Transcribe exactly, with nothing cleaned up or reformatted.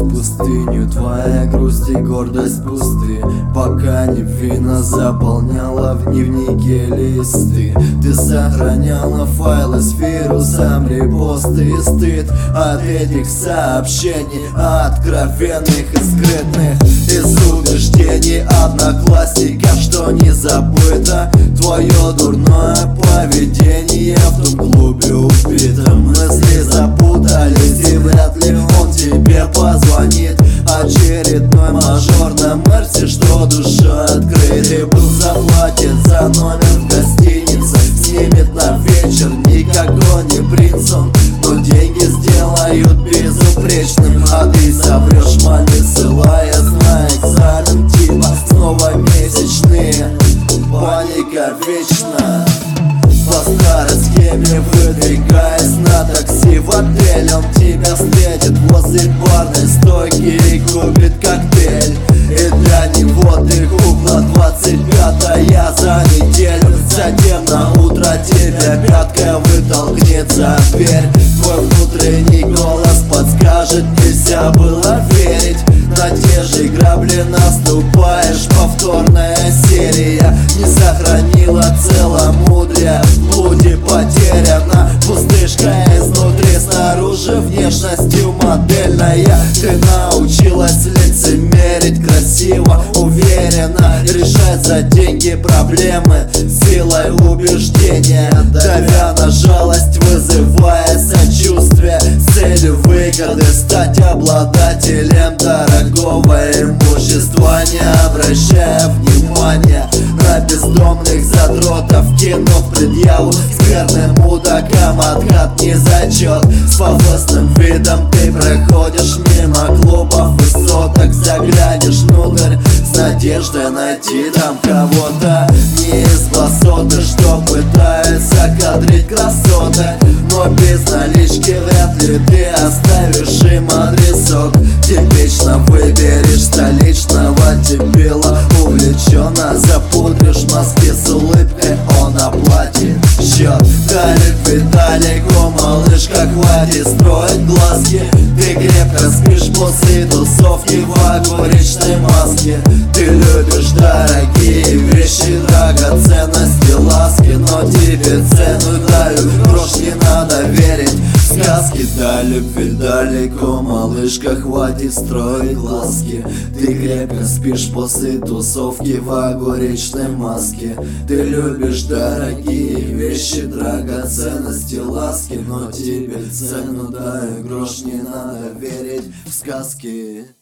пустыню. Твоя грусть и гордость пусты, пока не вина заполняла в дневнике листы. Ты сохраняла файлы с вирусом репосты и стыд от этих сообщений, откровенных и скрытных, из убеждений одноклассников, что не забыто твое дурное поведение в том клубе убитом. Мысли запутались, и вряд ли он тебе позвонит. Очередной мажор на Мерсе, что душа открыт, и был заплатит за номер в гостинице, снимет на вечер. Никакой не принц он, но деньги сделают безупречным. А ты соврешь, маме ссылая, зная экзамен типа снова месячные. Паника вечна. По старой схеме выдвигаясь на такси в отель, он тебя встретит возле барной стойки и купит коктейль. И для него ты кукла двадцать пятая за неделю. Затем на утро тебя пяткой вытолкнет за дверь. Твой внутренний голос подскажет: нельзя было верить. На те же грабли наступаешь, повторная серия. Не сохранила целомудрия, в блуде потеряна пустышка изнутри, снаружи внешностью модельная. Ты научилась лицемерить красиво, уверенно, решать за деньги проблемы силой убеждения, давя на жалость, вызывая сочувствие с целью выгоды стать обладателем дорогого имущества, не обращая внимания на бездомных задротов. Кинув предъяву скверным мудакам, откат не зачет. С пафосным видом ты проходишь мимо клубов высоток, заглянешь внутрь с надеждой найти там кого-то не из басоты, что пытается кадрить красоток. Но без налички вряд ли ты оставишь им адресок. Типично выберешь столичного дебила, увлеченно запудришь мозги с улыбкой, он оплатит счет. Далек Виталику, малышка, хватит строить глазки. Ты крепко спишь после тусовки в огуречной маске. Ты любишь дорогие вещи, драгоценности, ласки, но тебе цену дают, грош не надо верить в сказки. До любви далеко, малышка, хватит строить глазки. Ты крепко спишь после тусовки в огуречной маске. Ты любишь дорогие вещи, драгоценности, ласки, но тебе цену дают, грош не надо верить в сказки.